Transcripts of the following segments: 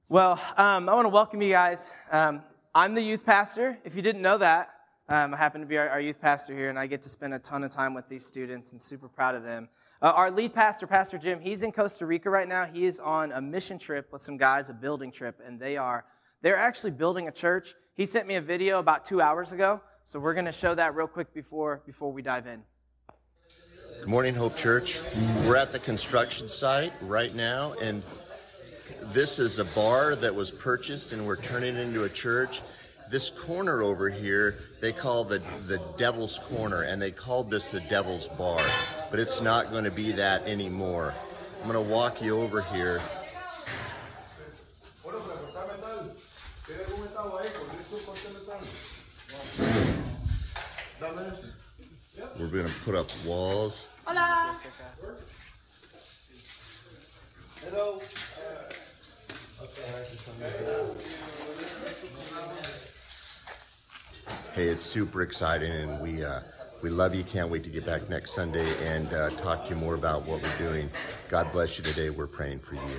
I want to welcome you guys. I'm the youth pastor. If you didn't know that, I happen to be our youth pastor here, and I get to spend a ton of time with these students and super proud of them. Our lead pastor, Pastor Jim, he's in Costa Rica right now. He is on a mission trip with some guys, a building trip, and they're actually building a church. He sent me a video about 2 hours ago, so we're going to show that real quick before we dive in. Good morning, Hope Church. We're at the construction site right now, and this is a bar that was purchased, and we're turning it into a church. This corner over here, they call the Devil's Corner, and they called this the Devil's Bar, but it's not going to be that anymore. I'm going to walk you over here. We're going to put up walls. Hola. Hello. Hey, it's super exciting, and we love you. Can't wait to get back next Sunday and talk to you more about what we're doing. God bless you today. We're praying for you.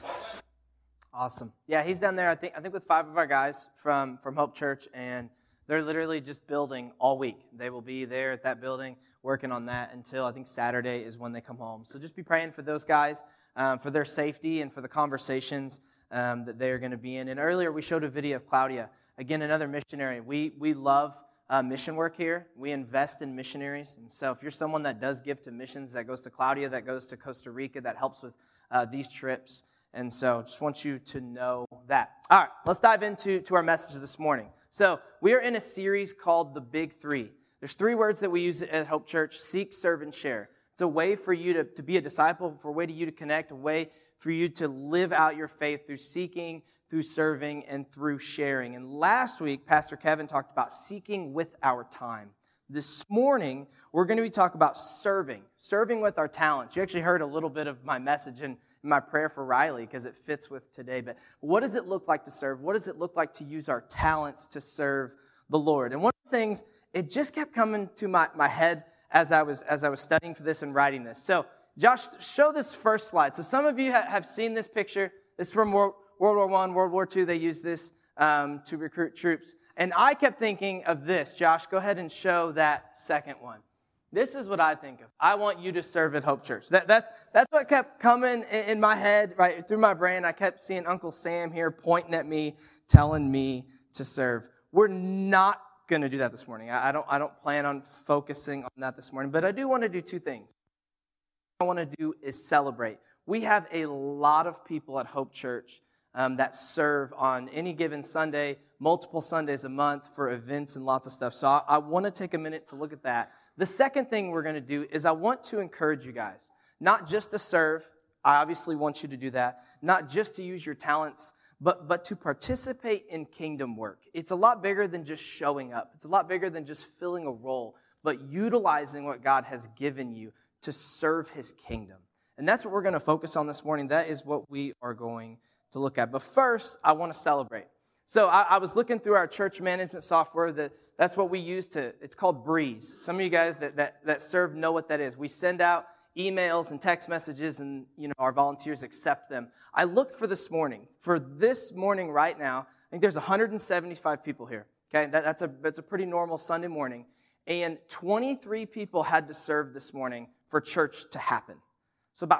Awesome. Yeah, he's down there, I think with 5 of our guys from Hope Church, and they're literally just building all week. They will be there at that building working on that until I think Saturday is when they come home. So just be praying for those guys, for their safety and for the conversations that they're going to be in. And earlier we showed a video of Claudia, again, another missionary. We love mission work here. We invest in missionaries. And so if you're someone that does give to missions, that goes to Claudia, that goes to Costa Rica, that helps with these trips. And so just want you to know that. All right, let's dive into our message this morning. So we are in a series called The Big Three. There's 3 words that we use at Hope Church: seek, serve, and share. It's a way for you to be a disciple, for a way to you to connect, a way for you to live out your faith through seeking, through serving, and through sharing. And last week, Pastor Kevin talked about seeking with our time. This morning, we're going to be talking about serving with our talents. You actually heard a little bit of my message in my prayer for Riley because it fits with today. But what does it look like to serve? What does it look like to use our talents to serve the Lord? And one of the things, it just kept coming to my head as I was studying for this and writing this. So, Josh, show this first slide. So some of you have seen this picture. This is from World War I, World War II. They used this to recruit troops. And I kept thinking of this. Josh, go ahead and show that second one. This is what I think of. I want you to serve at Hope Church. That's what kept coming in my head, right through my brain. I kept seeing Uncle Sam here pointing at me, telling me to serve. We're not going to do that this morning. I don't plan on focusing on that this morning, but I do want to do 2 things. What I want to do is celebrate. We have a lot of people at Hope Church that serve on any given Sunday, multiple Sundays a month for events and lots of stuff. So I want to take a minute to look at that. The second thing we're going to do is I want to encourage you guys, not just to serve. I obviously want you to do that. Not just to use your talents, but to participate in kingdom work. It's a lot bigger than just showing up. It's a lot bigger than just filling a role, but utilizing what God has given you to serve his kingdom. And that's what we're going to focus on this morning. That is what we are going to look at. But first, I want to celebrate. So I was looking through our church management software. That's what we use it's called Breeze. Some of you guys that serve know what that is. We send out emails and text messages, and our volunteers accept them. I looked for this morning. For this morning right now, I think there's 175 people here. Okay, that's a pretty normal Sunday morning. And 23 people had to serve this morning for church to happen. So about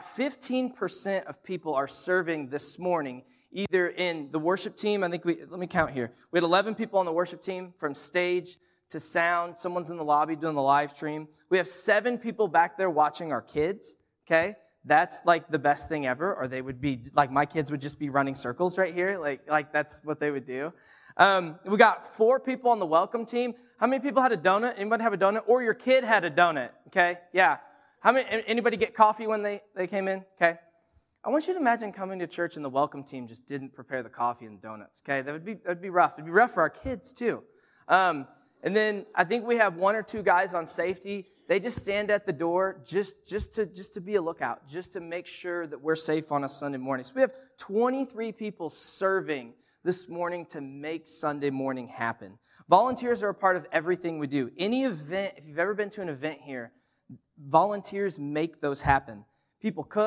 15% of people are serving this morning, either in the worship team. Let me count here. We had 11 people on the worship team, from stage to sound. Someone's in the lobby doing the live stream. We have 7 people back there watching our kids, okay? That's like the best thing ever, or they would be, like my kids would just be running circles right here. Like that's what they would do. We got 4 people on the welcome team. How many people had a donut? Anybody have a donut? Or your kid had a donut, okay? Yeah. Anybody get coffee when they came in? Okay. I want you to imagine coming to church and the welcome team just didn't prepare the coffee and donuts, okay? That'd be rough. It'd be rough for our kids too. And then I think we have 1 or 2 guys on safety. They just stand at the door just to be a lookout, just to make sure that we're safe on a Sunday morning. So we have 23 people serving this morning to make Sunday morning happen. Volunteers are a part of everything we do. Any event, if you've ever been to an event here, volunteers make those happen. People cook,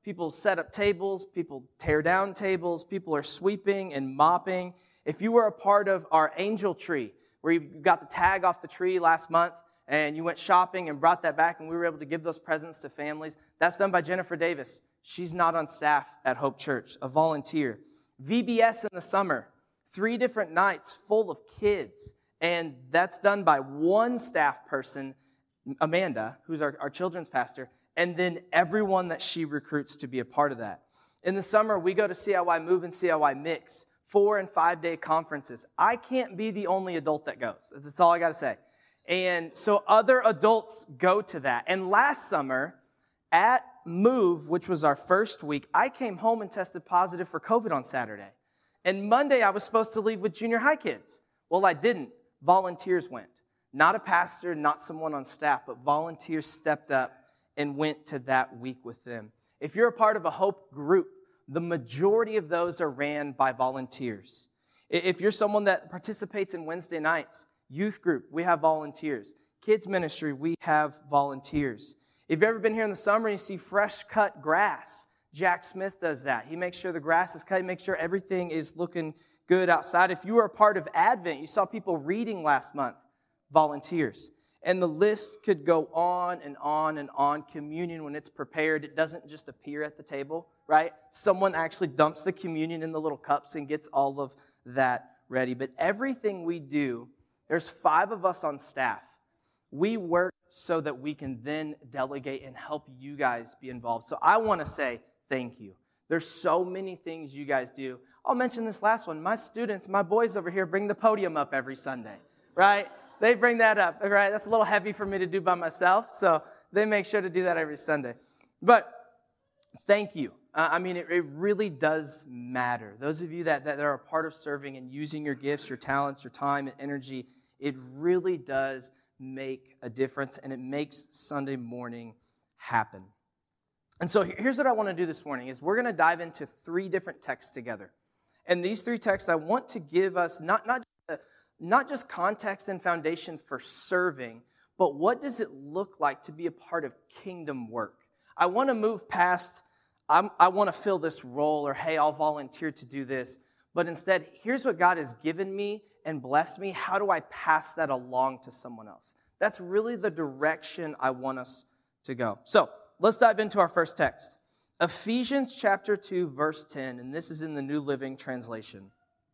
People set up tables. People tear down tables. People are sweeping and mopping. If you were a part of our angel tree, where you got the tag off the tree last month, and you went shopping and brought that back, and we were able to give those presents to families, that's done by Jennifer Davis. She's not on staff at Hope Church, a volunteer. VBS in the summer, 3 different nights full of kids, and that's done by one staff person, Amanda, who's our children's pastor, and then everyone that she recruits to be a part of that. In the summer, we go to CIY Move and CIY Mix, 4- and 5-day conferences. I can't be the only adult that goes. That's all I got to say. And so other adults go to that. And last summer, at Move, which was our first week, I came home and tested positive for COVID on Saturday. And Monday, I was supposed to leave with junior high kids. Well, I didn't. Volunteers went. Not a pastor, not someone on staff, but volunteers stepped up and went to that week with them. If you're a part of a Hope group, the majority of those are ran by volunteers. If you're someone that participates in Wednesday nights, youth group, we have volunteers. Kids ministry, we have volunteers. If you've ever been here in the summer and you see fresh cut grass, Jack Smith does that. He makes sure the grass is cut. He makes sure everything is looking good outside. If you were a part of Advent, you saw people reading last month, volunteers. And the list could go on and on and on. Communion, when it's prepared, it doesn't just appear at the table, right? Someone actually dumps the communion in the little cups and gets all of that ready. But everything we do, there's 5 of us on staff. We work so that we can then delegate and help you guys be involved. So I want to say thank you. There's so many things you guys do. I'll mention this last one. My students, my boys over here bring the podium up every Sunday, right? They bring that up, right? That's a little heavy for me to do by myself, so they make sure to do that every Sunday. But thank you. It really does matter. Those of you that are a part of serving and using your gifts, your talents, your time, and energy, it really does make a difference, and it makes Sunday morning happen. And so here's what I want to do this morning is we're going to dive into 3 different texts together. And these 3 texts I want to give us not just context and foundation for serving, but what does it look like to be a part of kingdom work? I want to move past, I want to fill this role, or hey, I'll volunteer to do this. But instead, here's what God has given me and blessed me. How do I pass that along to someone else? That's really the direction I want us to go. So let's dive into our first text. Ephesians chapter 2, verse 10, and this is in the New Living Translation.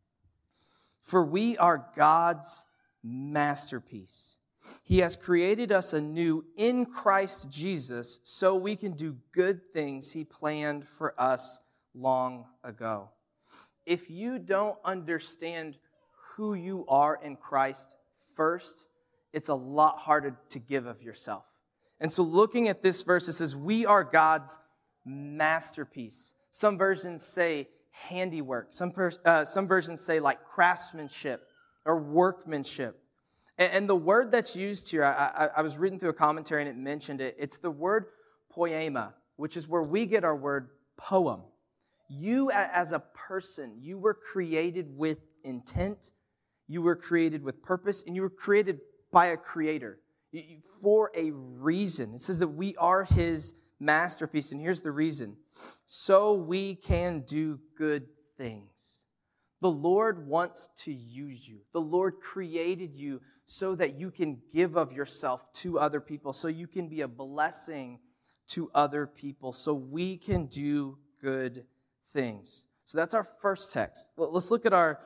For we are God's masterpiece. He has created us anew in Christ Jesus so we can do good things He planned for us long ago. If you don't understand who you are in Christ first, it's a lot harder to give of yourself. And so looking at this verse, it says, we are God's masterpiece. Some versions say handiwork. Some versions say like craftsmanship or workmanship. And the word that's used here, I was reading through a commentary and it mentioned it. It's the word poema, which is where we get our word poem. You as a person, you were created with intent, you were created with purpose, and you were created by a creator for a reason. It says that we are His masterpiece, and here's the reason. So we can do good things. The Lord wants to use you. The Lord created you so that you can give of yourself to other people, so you can be a blessing to other people, so we can do good things. So that's our first text. Let's look at our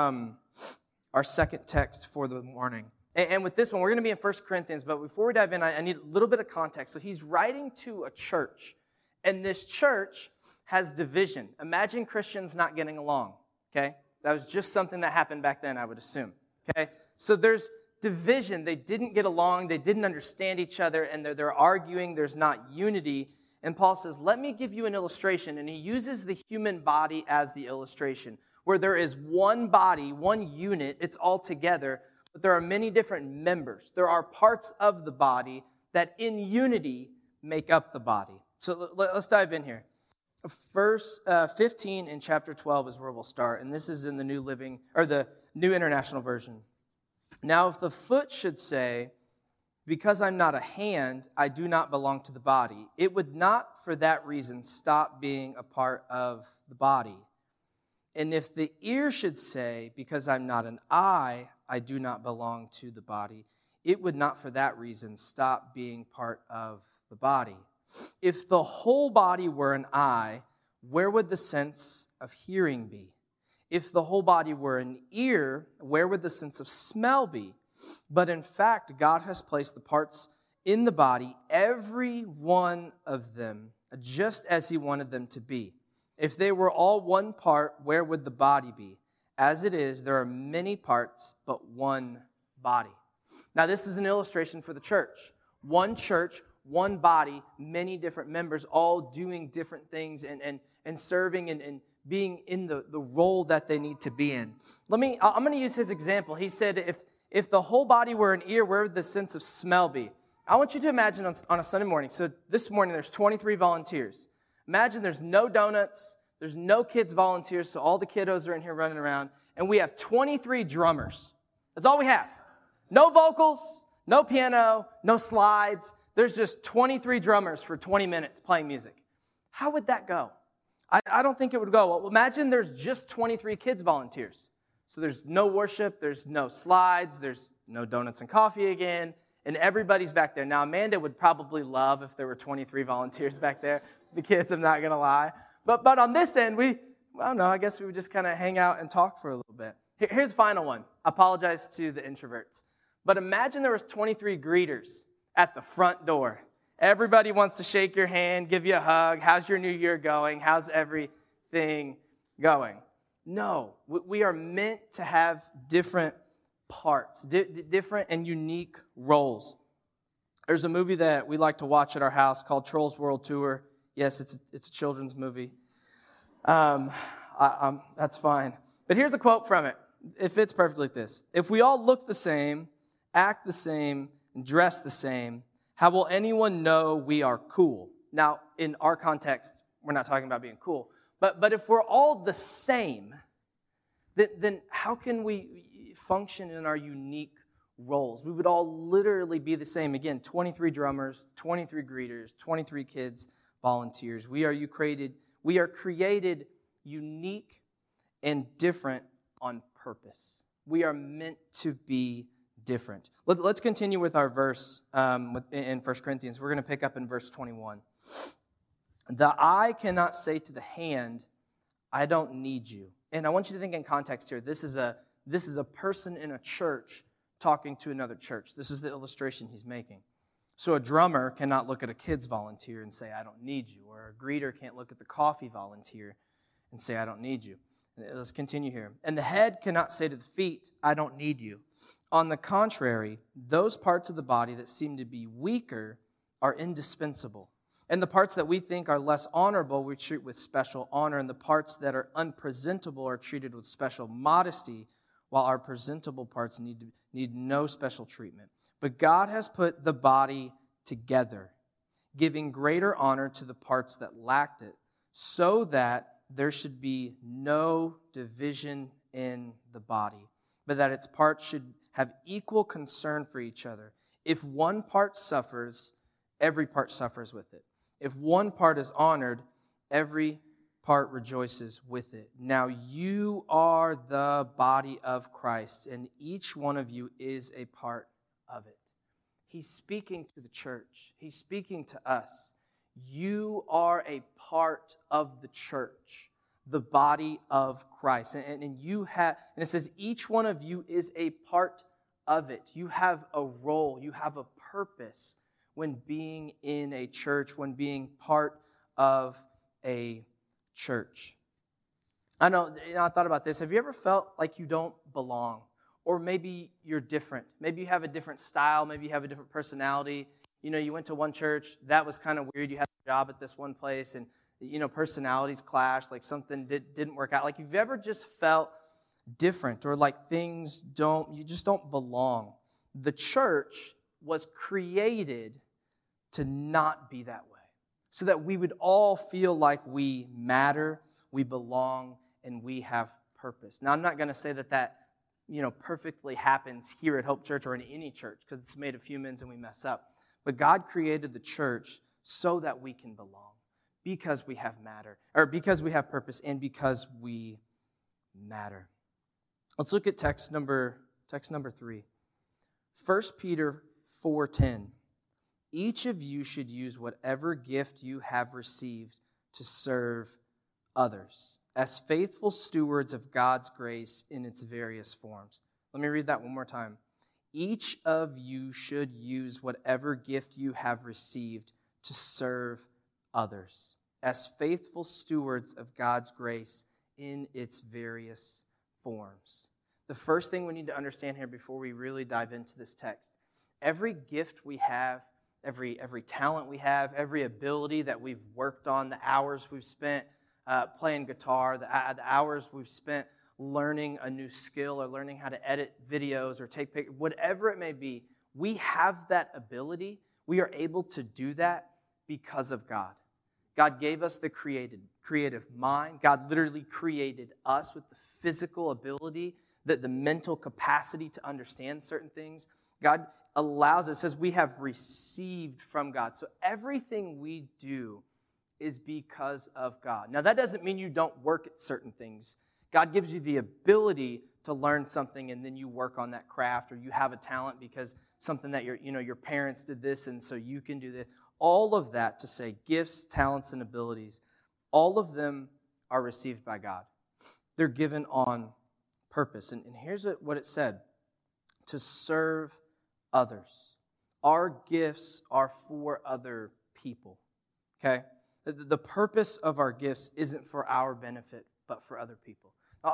second text for the morning. And with this one, we're going to be in 1 Corinthians, but before we dive in, I need a little bit of context. So he's writing to a church, and this church has division. Imagine Christians not getting along, okay? That was just something that happened back then, I would assume, okay? So there's division. They didn't get along. They didn't understand each other, and they're arguing. There's not unity. And Paul says, let me give you an illustration. And he uses the human body as the illustration, where there is one body, one unit, it's all together, but there are many different members. There are parts of the body that in unity make up the body. So let's dive in here. Verse 15 in chapter 12 is where we'll start, and this is in the the New International Version. Now, if the foot should say, Because I'm not a hand, I do not belong to the body. It would not for that reason stop being a part of the body. And if the ear should say, because I'm not an eye, I do not belong to the body, it would not for that reason stop being part of the body. If the whole body were an eye, where would the sense of hearing be? If the whole body were an ear, where would the sense of smell be? But in fact, God has placed the parts in the body, every one of them, just as He wanted them to be. If they were all one part, where would the body be? As it is, there are many parts, but one body. Now, this is an illustration for the church. One church, one body, many different members, all doing different things and serving and being in the role that they need to be in. I'm going to use his example. He said, if the whole body were an ear, where would the sense of smell be? I want you to imagine on a Sunday morning. So this morning, there's 23 volunteers. Imagine there's no donuts, there's no kids volunteers, so all the kiddos are in here running around, and we have 23 drummers. That's all we have. No vocals, no piano, no slides. There's just 23 drummers for 20 minutes playing music. How would that go? I don't think it would go. Well, imagine there's just 23 kids volunteers. So there's no worship, there's no slides, there's no donuts and coffee again, and everybody's back there. Now, Amanda would probably love if there were 23 volunteers back there. The kids, I'm not going to lie. But on this end, I guess we would just kind of hang out and talk for a little bit. Here's the final one. I apologize to the introverts. But imagine there was 23 greeters at the front door. Everybody wants to shake your hand, give you a hug. How's your new year going? How's everything going? No, we are meant to have different parts, different and unique roles. There's a movie that we like to watch at our house called Trolls World Tour. Yes, it's a children's movie. That's fine. But here's a quote from it. It fits perfectly like this. If we all look the same, act the same, and dress the same, how will anyone know we are cool? Now, in our context, we're not talking about being cool. But if we're all the same, then how can we function in our unique roles? We would all literally be the same. Again, 23 drummers, 23 greeters, 23 kids, volunteers. We are created unique and different on purpose. We are meant to be different. Let's continue with our verse in 1 Corinthians. We're going to pick up in verse 21. The eye cannot say to the hand, I don't need you. And I want you to think in context here. This is a person in a church talking to another church. This is the illustration he's making. So a drummer cannot look at a kids volunteer and say, I don't need you. Or a greeter can't look at the coffee volunteer and say, I don't need you. Let's continue here. And the head cannot say to the feet, I don't need you. On the contrary, those parts of the body that seem to be weaker are indispensable. And the parts that we think are less honorable, we treat with special honor. And the parts that are unpresentable are treated with special modesty, while our presentable parts need no special treatment. But God has put the body together, giving greater honor to the parts that lacked it, so that there should be no division in the body, but that its parts should have equal concern for each other. If one part suffers, every part suffers with it. If one part is honored, every part rejoices with it. Now you are the body of Christ, and each one of you is a part of it. He's speaking to the church. He's speaking to us. You are a part of the church, the body of Christ. And it says each one of you is a part of it. You have a role. You have a purpose when being in a church, when being part of a church. I thought about this. Have you ever felt like you don't belong? Or maybe you're different. Maybe you have a different style. Maybe you have a different personality. You went to one church. That was kind of weird. You had a job at this one place, and, personalities clashed. Like something didn't work out. Like, you've ever just felt different, or like you just don't belong. The church was created to not be that way, so that we would all feel like we matter, we belong, and we have purpose. Now, I'm not going to say that perfectly happens here at Hope Church or in any church, because it's made of humans and we mess up. But God created the church so that we can belong, because we have because we have purpose, and because we matter. Let's look at text number 3. 1 Peter 4:10. Each of you should use whatever gift you have received to serve others as faithful stewards of God's grace in its various forms. Let me read that one more time. Each of you should use whatever gift you have received to serve others as faithful stewards of God's grace in its various forms. The first thing we need to understand here before we really dive into this text, every gift we have, every talent we have, every ability that we've worked on, the hours we've spent playing guitar, the hours we've spent learning a new skill or learning how to edit videos or take pictures, whatever it may be, we have that ability. We are able to do that because of God. God gave us the creative mind. God literally created us with the physical ability, the mental capacity to understand certain things. God allows us, says we have received from God. So everything we do is because of God. Now, that doesn't mean you don't work at certain things. God gives you the ability to learn something, and then you work on that craft, or you have a talent because something that your parents did this, and so you can do this. All of that to say gifts, talents, and abilities, all of them are received by God. They're given on purpose. And here's what it said: to serve others. Our gifts are for other people, okay? The purpose of our gifts isn't for our benefit, but for other people.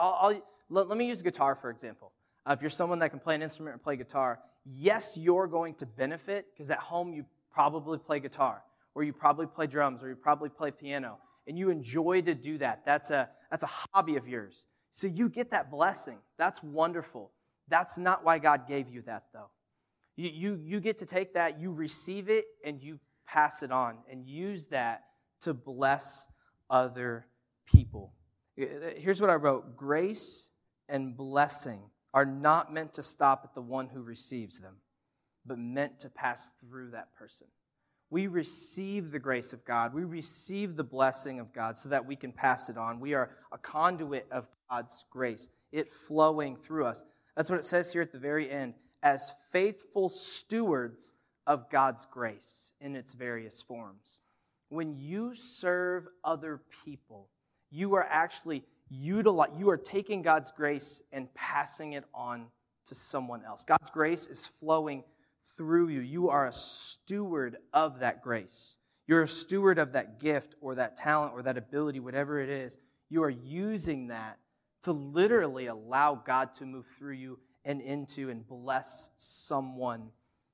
Let me use guitar, for example. If you're someone that can play an instrument or play guitar, yes, you're going to benefit, because at home you probably play guitar, or you probably play drums, or you probably play piano, and you enjoy to do that. That's a hobby of yours. So you get that blessing. That's wonderful. That's not why God gave you that, though. You get to take that, you receive it, and you pass it on and use that to bless other people. Here's what I wrote: grace and blessing are not meant to stop at the one who receives them, but meant to pass through that person. We receive the grace of God. We receive the blessing of God so that we can pass it on. We are a conduit of God's grace, it flowing through us. That's what it says here at the very end: as faithful stewards of God's grace in its various forms. When you serve other people, you are actually you are taking God's grace and passing it on to someone else. God's grace is flowing through you. You are a steward of that grace. You're a steward of that gift or that talent or that ability, whatever it is. You are using that to literally allow God to move through you and into and bless someone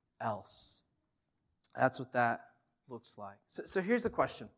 else. That's what that looks like. So here's the question.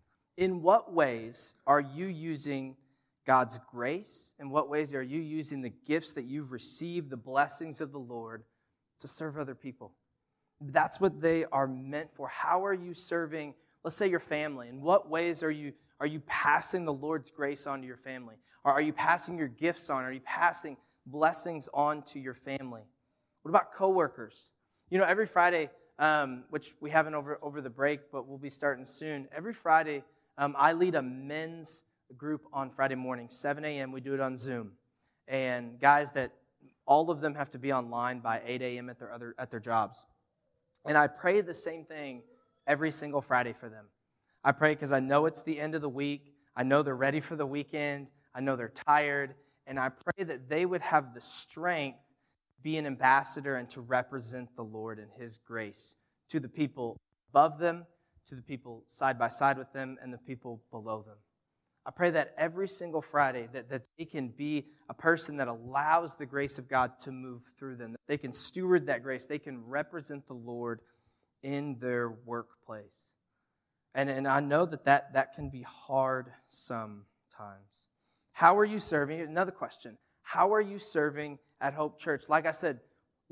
In what ways are you using God's grace? In what ways are you using the gifts that you've received, the blessings of the Lord, to serve other people? That's what they are meant for. How are you serving, let's say, your family? In what ways are you passing the Lord's grace on to your family? Or are you passing your gifts on? Are you passing blessings on to your family? What about coworkers? Every Friday, which we haven't over the break, but we'll be starting soon. Every Friday, I lead a men's group on Friday morning, 7 a.m. We do it on Zoom. And guys that all of them have to be online by 8 a.m. at their jobs. And I pray the same thing every single Friday for them. I pray because I know it's the end of the week. I know they're ready for the weekend. I know they're tired. And I pray that they would have the strength to be an ambassador and to represent the Lord and His grace to the people above them, to the people side by side with them, and the people below them. I pray that every single Friday that they can be a person that allows the grace of God to move through them, that they can steward that grace, they can represent the Lord in their workplace. And I know that can be hard sometimes. How are you serving? Another question. How are you serving at Hope Church? Like I said,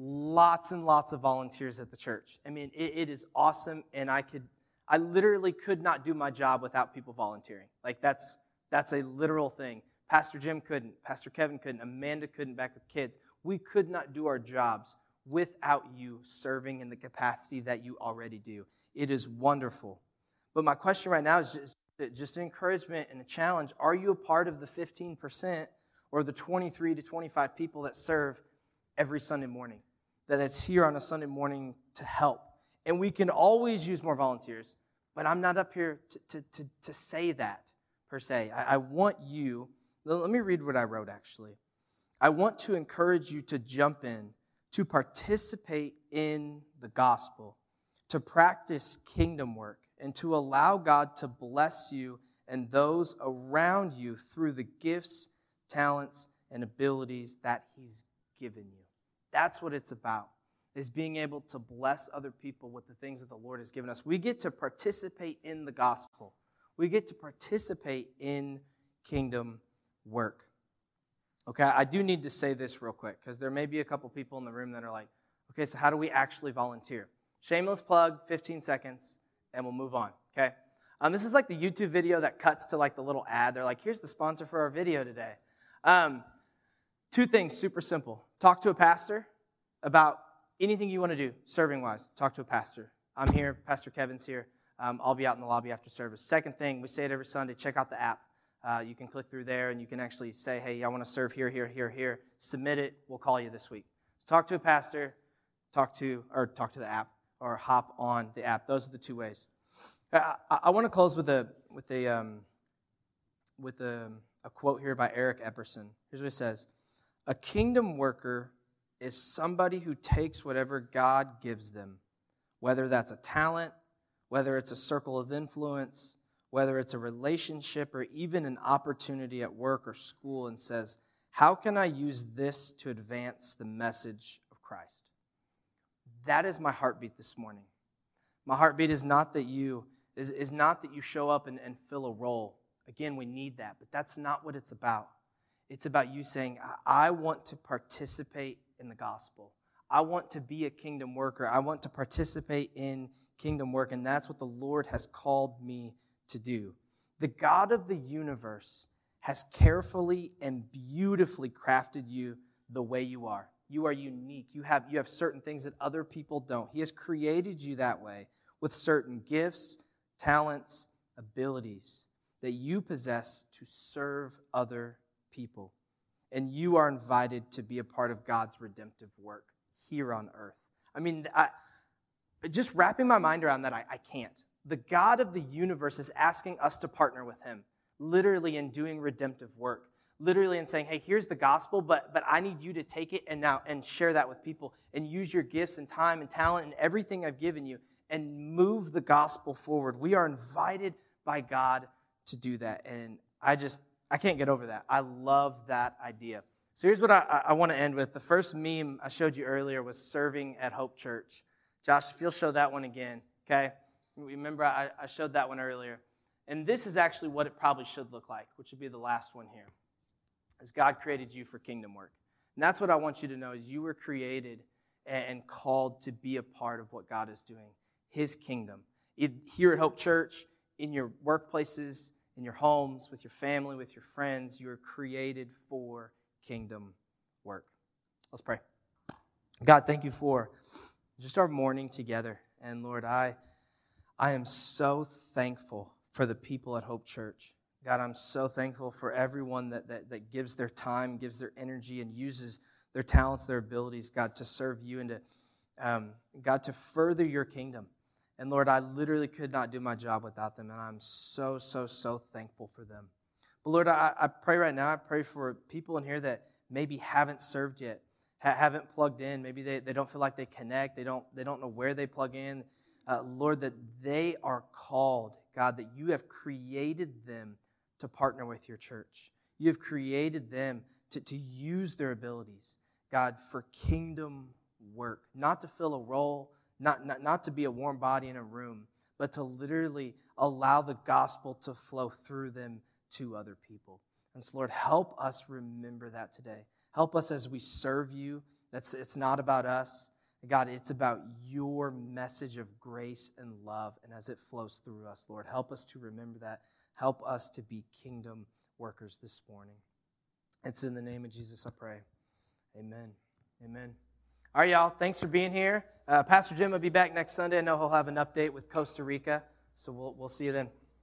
lots and lots of volunteers at the church. I mean, it is awesome, and I literally could not do my job without people volunteering. Like, that's a literal thing. Pastor Jim couldn't. Pastor Kevin couldn't. Amanda couldn't back with kids. We could not do our jobs without you serving in the capacity that you already do. It is wonderful. But my question right now is just an encouragement and a challenge. Are you a part of the 15% or the 23 to 25 people that serve every Sunday morning, that's here on a Sunday morning to help? And we can always use more volunteers, but I'm not up here to say that per se. I want you, let me read what I wrote actually. I want to encourage you to jump in, to participate in the gospel, to practice kingdom work, and to allow God to bless you and those around you through the gifts, talents, and abilities that He's given you. That's what it's about, is being able to bless other people with the things that the Lord has given us. We get to participate in the gospel. We get to participate in kingdom work. Okay, I do need to say this real quick, because there may be a couple people in the room that are like, okay, so how do we actually volunteer? Shameless plug, 15 seconds, and we'll move on, okay? This is like the YouTube video that cuts to like the little ad. They're like, here's the sponsor for our video today. Two things, super simple. Talk to a pastor about anything you want to do, serving-wise. Talk to a pastor. I'm here. Pastor Kevin's here. I'll be out in the lobby after service. Second thing, we say it every Sunday, check out the app. You can click through there, and you can actually say, hey, I want to serve here, here, here, here. Submit it. We'll call you this week. So talk to a pastor, talk to the app, or hop on the app. Those are the two ways. I want to close with a quote here by Eric Epperson. Here's what it says. A kingdom worker is somebody who takes whatever God gives them, whether that's a talent, whether it's a circle of influence, whether it's a relationship, or even an opportunity at work or school, and says, how can I use this to advance the message of Christ? That is my heartbeat this morning. My heartbeat is not that you show up and fill a role. Again, we need that, but that's not what it's about. It's about you saying, I want to participate in the gospel. I want to be a kingdom worker. I want to participate in kingdom work, and that's what the Lord has called me to do. The God of the universe has carefully and beautifully crafted you the way you are. You are unique. You have certain things that other people don't. He has created you that way with certain gifts, talents, abilities that you possess to serve other people. And you are invited to be a part of God's redemptive work here on earth. I mean, just wrapping my mind around that, I can't. The God of the universe is asking us to partner with Him, literally in doing redemptive work, literally in saying, hey, here's the gospel, but I need you to take it and share that with people and use your gifts and time and talent and everything I've given you and move the gospel forward. We are invited by God to do that, and I can't get over that. I love that idea. So here's what I want to end with. The first meme I showed you earlier was serving at Hope Church. Josh, if you'll show that one again, okay? Remember, I showed that one earlier. And this is actually what it probably should look like, which would be the last one here, is God created you for kingdom work. And that's what I want you to know, is you were created and called to be a part of what God is doing, His kingdom. Here at Hope Church, in your workplaces, in your homes, with your family, with your friends, you are created for kingdom work. Let's pray. God, thank you for just our morning together. And Lord, I am so thankful for the people at Hope Church. God, I'm so thankful for everyone that gives their time, gives their energy, and uses their talents, their abilities, God, to serve you and to, God, to further your kingdom. And Lord, I literally could not do my job without them, and I'm so, so, so thankful for them. But Lord, I pray right now, I pray for people in here that maybe haven't served yet, haven't plugged in. Maybe they don't feel like they connect. They don't know where they plug in. Lord, that they are called, God, that you have created them to partner with your church. You have created them to use their abilities, God, for kingdom work, not to fill a role, not to be a warm body in a room, but to literally allow the gospel to flow through them to other people. And so, Lord, help us remember that today. Help us as we serve you. It's not about us. God, it's about your message of grace and love, and as it flows through us, Lord, help us to remember that. Help us to be kingdom workers this morning. It's in the name of Jesus I pray. Amen. Amen. All right, y'all. Thanks for being here. Pastor Jim will be back next Sunday. I know he'll have an update with Costa Rica, so we'll see you then.